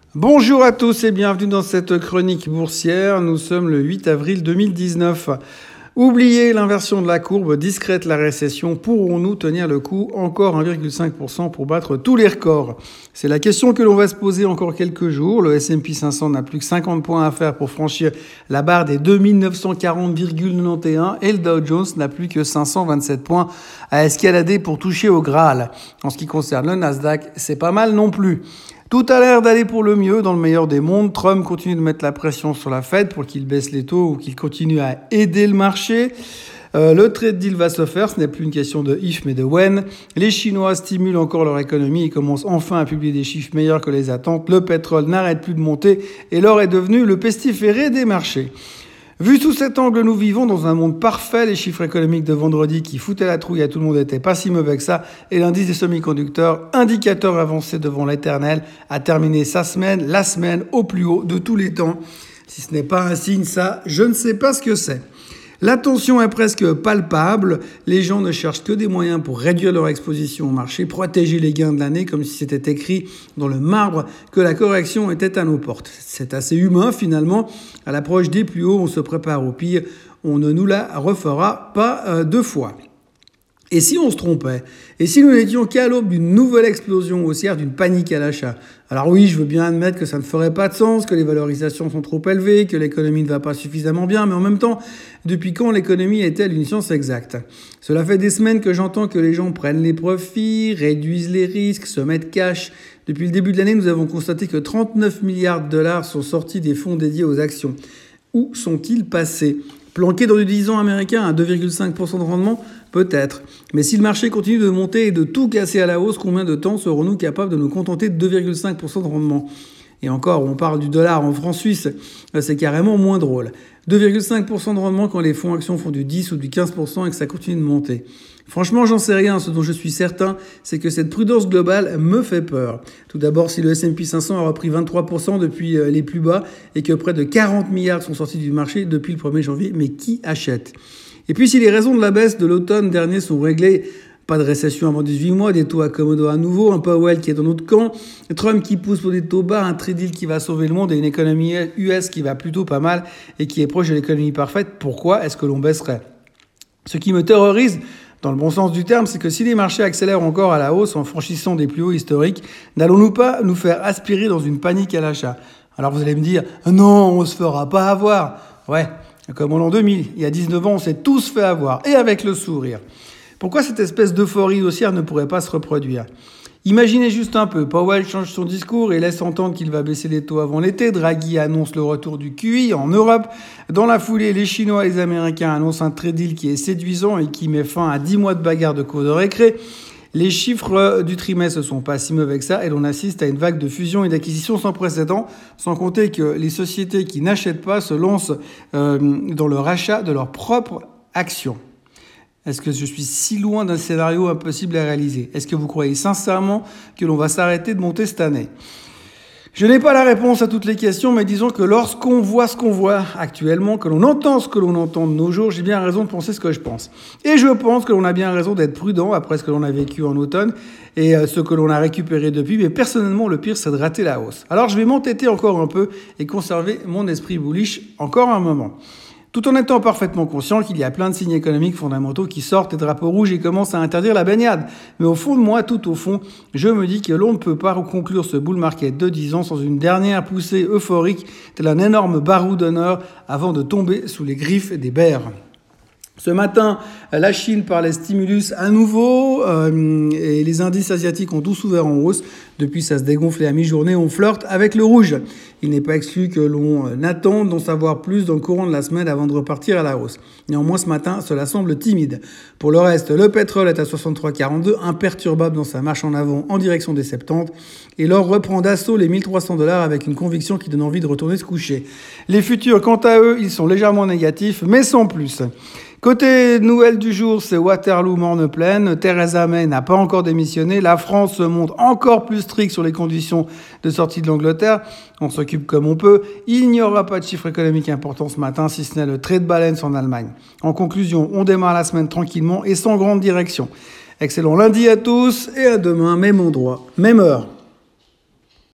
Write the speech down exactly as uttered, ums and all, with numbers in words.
Bonjour à tous et bienvenue dans cette chronique boursière. Nous sommes le huit avril deux mille dix-neuf. Oubliez l'inversion de la courbe, discrète la récession. Pourrons-nous tenir le coup? Encore un virgule cinq pour cent pour battre tous les records? C'est la question que l'on va se poser encore quelques jours. Le S and P cinq cents n'a plus que cinquante points à faire pour franchir la barre des deux mille neuf cent quarante virgule quatre-vingt-onze et le Dow Jones n'a plus que cinq cent vingt-sept points à escalader pour toucher au Graal. En ce qui concerne le Nasdaq, c'est pas mal non plus. Tout a l'air d'aller pour le mieux dans le meilleur des mondes. Trump continue de mettre la pression sur la Fed pour qu'il baisse les taux ou qu'il continue à aider le marché. Euh, le trade deal va se faire, ce n'est plus une question de if mais de when. Les Chinois stimulent encore leur économie et commencent enfin à publier des chiffres meilleurs que les attentes. Le pétrole n'arrête plus de monter et l'or est devenu le pestiféré des marchés. Vu sous cet angle, nous vivons dans un monde parfait. Les chiffres économiques de vendredi qui foutaient la trouille à tout le monde n'étaient pas si mauvais que ça. Et l'indice des semi-conducteurs, indicateur avancé devant l'éternel, a terminé sa semaine, la semaine au plus haut de tous les temps. Si ce n'est pas un signe, ça, je ne sais pas ce que c'est. La tension est presque palpable. Les gens ne cherchent que des moyens pour réduire leur exposition au marché, protéger les gains de l'année, comme si c'était écrit dans le marbre que la correction était à nos portes. C'est assez humain finalement. À l'approche des plus hauts, on se prépare au pire. On ne nous la refera pas euh, deux fois. Et si on se trompait? Et si nous n'étions qu'à l'aube d'une nouvelle explosion haussière, d'une panique à l'achat? Alors oui, je veux bien admettre que ça ne ferait pas de sens, que les valorisations sont trop élevées, que l'économie ne va pas suffisamment bien, mais en même temps, depuis quand l'économie est-elle une science exacte? Cela fait des semaines que j'entends que les gens prennent les profits, réduisent les risques, se mettent cash. Depuis le début de l'année, nous avons constaté que trente-neuf milliards de dollars sont sortis des fonds dédiés aux actions. Où sont-ils passés? Planqués dans du dix ans américain à deux virgule cinq pour cent de rendement? Peut-être. Mais si le marché continue de monter et de tout casser à la hausse, combien de temps serons-nous capables de nous contenter de deux virgule cinq pour cent de rendement? Et encore, on parle du dollar en francs suisses, c'est carrément moins drôle. deux virgule cinq pour cent de rendement quand les fonds actions font du dix ou du quinze pour cent et que ça continue de monter. Franchement, j'en sais rien. Ce dont je suis certain, c'est que cette prudence globale me fait peur. Tout d'abord, si le S and P cinq cents a repris vingt-trois pour cent depuis les plus bas et que près de quarante milliards sont sortis du marché depuis le premier janvier, mais qui achète? Et puis, si les raisons de la baisse de l'automne dernier sont réglées, pas de récession avant dix-huit mois, des taux accommodos à nouveau, un Powell qui est dans notre camp, Trump qui pousse pour des taux bas, un trade deal qui va sauver le monde et une économie U S qui va plutôt pas mal et qui est proche de l'économie parfaite, pourquoi est-ce que l'on baisserait? Ce qui me terrorise, dans le bon sens du terme, c'est que si les marchés accélèrent encore à la hausse en franchissant des plus hauts historiques, n'allons-nous pas nous faire aspirer dans une panique à l'achat? Alors vous allez me dire, non, on se fera pas avoir. Ouais, comme en l'an deux mille, il y a dix-neuf ans, on s'est tous fait avoir, et avec le sourire. Pourquoi cette espèce d'euphorie haussière ne pourrait pas se reproduire? Imaginez juste un peu, Powell change son discours et laisse entendre qu'il va baisser les taux avant l'été. Draghi annonce le retour du Q I en Europe. Dans la foulée, les Chinois et les Américains annoncent un trade deal qui est séduisant et qui met fin à dix mois de bagarre de cours de récré. Les chiffres du trimestre ne sont pas si mauvais que ça et l'on assiste à une vague de fusion et d'acquisition sans précédent, sans compter que les sociétés qui n'achètent pas se lancent euh, dans le rachat de leurs propres actions. Est-ce que je suis si loin d'un scénario impossible à réaliser? Est-ce que vous croyez sincèrement que l'on va s'arrêter de monter cette année? Je n'ai pas la réponse à toutes les questions, mais disons que lorsqu'on voit ce qu'on voit actuellement, que l'on entend ce que l'on entend de nos jours, j'ai bien raison de penser ce que je pense. Et je pense que l'on a bien raison d'être prudent après ce que l'on a vécu en automne et ce que l'on a récupéré depuis. Mais personnellement, le pire, c'est de rater la hausse. Alors je vais m'entêter encore un peu et conserver mon esprit bullish encore un moment. Tout en étant parfaitement conscient qu'il y a plein de signes économiques fondamentaux qui sortent des drapeaux rouges et commencent à interdire la baignade. Mais au fond de moi, tout au fond, je me dis que l'on ne peut pas conclure ce bull market de dix ans sans une dernière poussée euphorique, tel un énorme barou d'honneur avant de tomber sous les griffes des bears. Ce matin, la Chine parlait stimulus à nouveau euh, et les indices asiatiques ont tous ouvert en hausse. Depuis, ça se dégonflait à mi-journée, on flirte avec le rouge. Il n'est pas exclu que l'on attende d'en savoir plus dans le courant de la semaine avant de repartir à la hausse. Néanmoins, ce matin, cela semble timide. Pour le reste, le pétrole est à soixante-trois virgule quarante-deux, imperturbable dans sa marche en avant en direction des soixante-dix. Et l'or reprend d'assaut les mille trois cents dollars avec une conviction qui donne envie de retourner se coucher. Les futurs, quant à eux, ils sont légèrement négatifs, mais sans plus. Côté nouvelle du jour, c'est Waterloo morne pleine. Theresa May n'a pas encore démissionné. La France se montre encore plus stricte sur les conditions de sortie de l'Angleterre. On s'occupe comme on peut. Il n'y aura pas de chiffre économique important ce matin, si ce n'est le trade balance en Allemagne. En conclusion, on démarre la semaine tranquillement et sans grande direction. Excellent lundi à tous et à demain, même endroit, même heure.